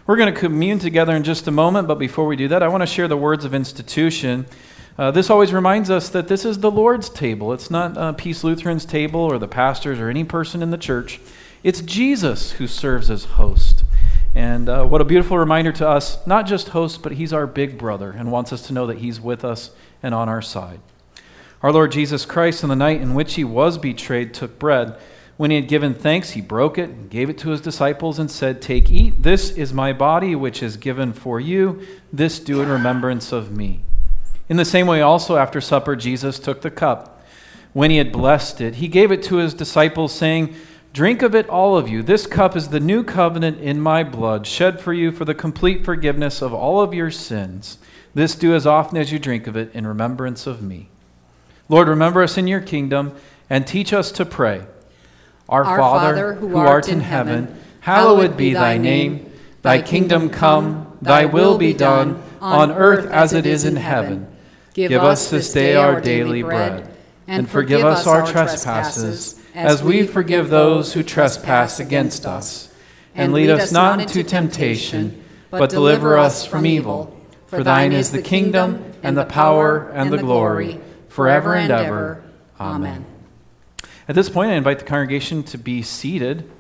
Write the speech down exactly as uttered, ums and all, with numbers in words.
We're going to commune together in just a moment, but before we do that, I want to share the words of institution. Uh, this always reminds us that this is the Lord's table. It's not uh, Peace Lutheran's table or the pastors or any person in the church. It's Jesus who serves as host. And uh, what a beautiful reminder to us, not just host, but he's our big brother and wants us to know that he's with us and on our side. Our Lord Jesus Christ, on the night in which he was betrayed, took bread. When he had given thanks, he broke it and gave it to his disciples and said, "Take, eat. This is my body, which is given for you. This do in remembrance of me." In the same way also, after supper, Jesus took the cup. When he had blessed it, he gave it to his disciples, saying, "Drink of it, all of you. This cup is the new covenant in my blood, shed for you for the complete forgiveness of all of your sins. This do as often as you drink of it in remembrance of me." Lord, remember us in your kingdom and teach us to pray. Our, Our Father, Father, who art in heaven, hallowed be thy name. Thy kingdom come, thy will be done, on earth as it is in heaven. Give us this day our daily bread, and forgive us our trespasses, as we forgive those who trespass against us. And lead us not into temptation, but deliver us from evil. For thine is the kingdom, and the power, and the glory, forever and ever. Amen. At this point, I invite the congregation to be seated